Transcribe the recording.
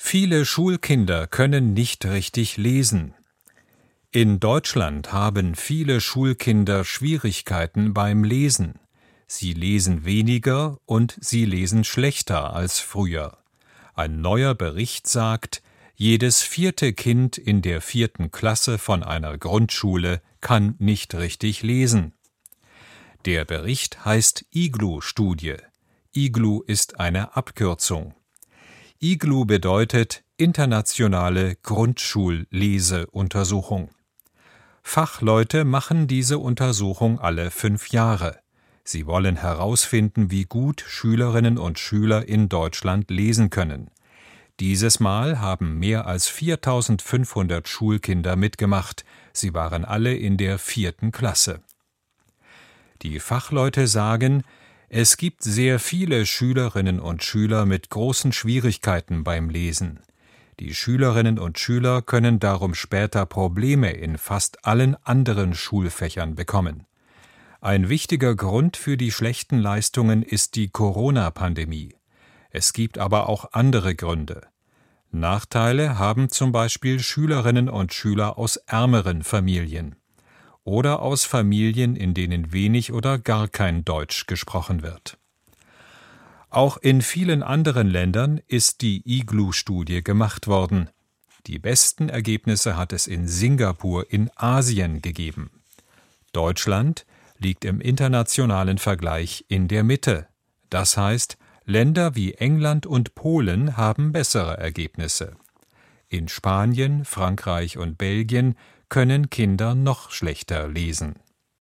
Viele Schulkinder können nicht richtig lesen. In Deutschland haben viele Schulkinder Schwierigkeiten beim Lesen. Sie lesen weniger und sie lesen schlechter als früher. Ein neuer Bericht sagt, jedes 4. Kind in der 4. Klasse von einer Grundschule kann nicht richtig lesen. Der Bericht heißt IGLU-Studie. IGLU ist eine Abkürzung. IGLU bedeutet Internationale Grundschulleseuntersuchung. Fachleute machen diese Untersuchung alle 5 Jahre. Sie wollen herausfinden, wie gut Schülerinnen und Schüler in Deutschland lesen können. Dieses Mal haben mehr als 4.500 Schulkinder mitgemacht. Sie waren alle in der 4. Klasse. Die Fachleute sagen, es gibt sehr viele Schülerinnen und Schüler mit großen Schwierigkeiten beim Lesen. Die Schülerinnen und Schüler können darum später Probleme in fast allen anderen Schulfächern bekommen. Ein wichtiger Grund für die schlechten Leistungen ist die Corona-Pandemie. Es gibt aber auch andere Gründe. Nachteile haben zum Beispiel Schülerinnen und Schüler aus ärmeren Familien oder aus Familien, in denen wenig oder gar kein Deutsch gesprochen wird. Auch in vielen anderen Ländern ist die IGLU-Studie gemacht worden. Die besten Ergebnisse hat es in Singapur in Asien gegeben. Deutschland liegt im internationalen Vergleich in der Mitte. Das heißt, Länder wie England und Polen haben bessere Ergebnisse. In Spanien, Frankreich und Belgien können Kinder noch schlechter lesen.